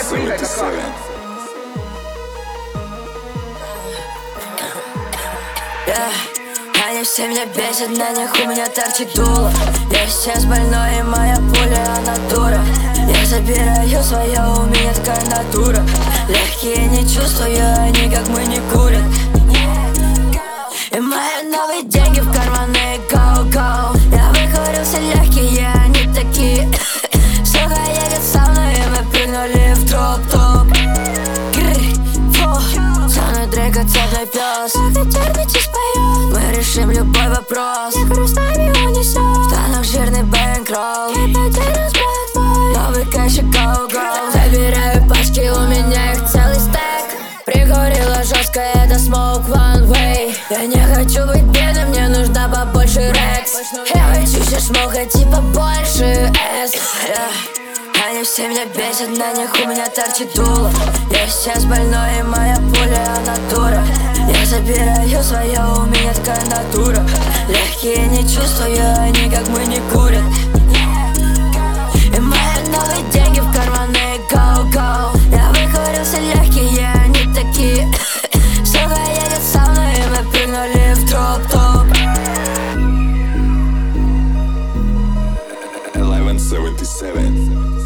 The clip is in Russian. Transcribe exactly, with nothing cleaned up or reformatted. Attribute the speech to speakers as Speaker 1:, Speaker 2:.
Speaker 1: семьдесят семь.
Speaker 2: Yeah. Они все меня бесят, на них у меня торчит дуло. Я сейчас больной, и моя пуля, она дура. Я забираю свое, у меня такая натура. Легкие не чувствую, они как мы не курят. И мои новые деньги в карманы, go-go. Я выхварился легкие, они такие. Сука едет со мной, и мы прыгнули в троп-топ. Самый Дрейк, цепной пес. Термичи споет, мы решим любой вопрос. Я грустами унесет, в танах жирный бэнкролл. И потерян спот мой, новый кэш и go-go. Забираю пачки, у меня их целый стэк. Прикурила жестко, это smoke one way. Я не хочу быть бедным, мне нужно побольше рекс. Я хочу сейчас шмокать, типа больше эс. Они все меня бесят, на них у меня торчит дуло. Я сейчас больной, и моя пуля, она дура. Я забираю свое, у меня такая натура. Легкие не чувствую, они как мы не курят. И мои новые деньги в карманы, go-go. Я выхварился легкие, они такие. Сука едет со мной, и мы прыгнули в троп-топ.
Speaker 1: eleven seventy-seven.